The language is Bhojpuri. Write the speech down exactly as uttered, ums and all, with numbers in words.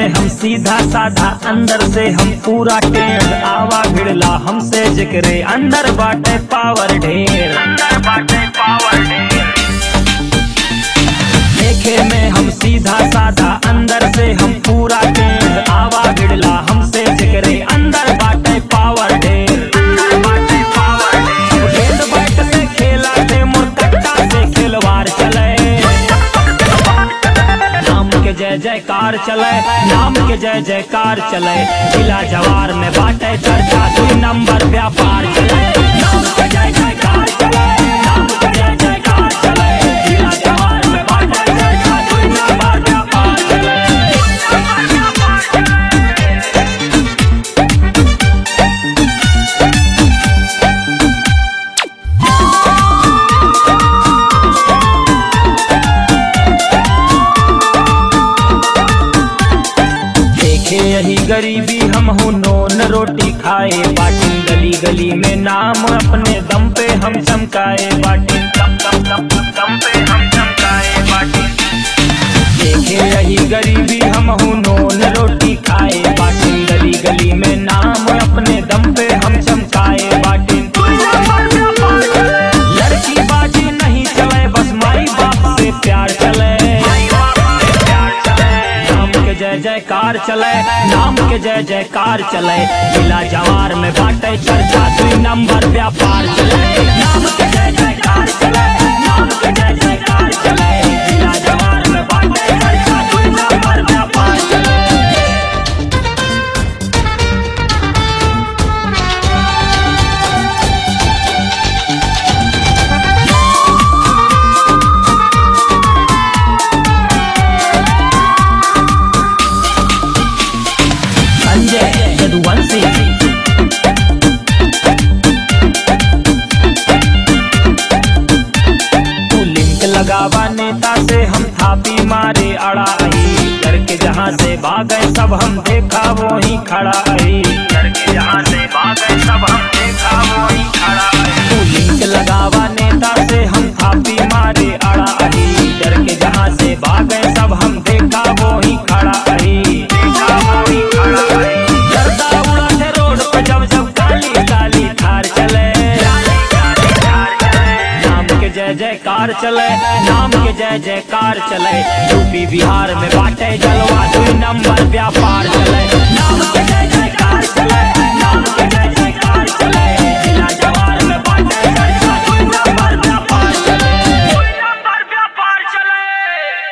में हम सीधा साधा, अंदर से हम पूरा टेढ़। आवा भिड़ला हमसे जिक्रे, अंदर बाटे पावर ढेर, अंदर बाटे पावर ढेर। देखे में हम सीधा साधा, अंदर से हम पूरा टेढ़। आवा भिड़ला हमसे जिक्रे, अंदर बाटे पावर ढेर, अंदर बाटे पावर ढेर। गेंद बैट से खेला थे, मुर्कट्टा से खिलवाड़ चले। नाम के जय जयकार चले, नाम के जय जयकार चले। जिला जवार में बाटे चर्चा, दुई नंबर व्यापार चले। नाम के जय जयकार चले, नाम के जय जयकार चले। जिला जवार में बाटे चर्चा, दुई नंबर व्यापार चले। यही गरीबी हम हो नोन रोटी खाए, बाटिन गली गली में नाम अपने दम पे हम चमकाए। बाटिन दम दम दम दम पे हम चमकाए। बाटिन देखे यही गरीबी हम हो नोन रोटी खाए, बाटिन गली गली में नाम अपने दम पे हम चमकाए। बाटिन लड़की बाजी नहीं चले, बस माई बाप से प्यार चले। जय जयकार चले, नाम के जय जयकार चले। जिला जवार में बाटे चर्चा, दुई नंबर व्यापार चले। नाम के जय जयकार चले, नाम के जय जयकार चले। जिला जवार में बाटे चर्चा, दुई नंबर व्यापार चले। लगावा नेता से हम थापी मारे अड़ा आई, डर के जहाँ से भागे सब हम देखा वो ही खड़ा आई। डर के जहाँ से भागे सब हम देखा वो ही खड़ा आई। तू लिंक लगावा नेता से हम थापी मारे अड़ा आई, डर के जहाँ से भागे सब हम देखा वो ही खड़ा आई। देखा वो ही खड़ा आई। डरता उड़ा थे रोड पे जब जब काली काली थार चले। जय जयकार चले, नाम के जय जयकार चले। यूपी बिहार में बाटे जलवा, दुई नंबर व्यापार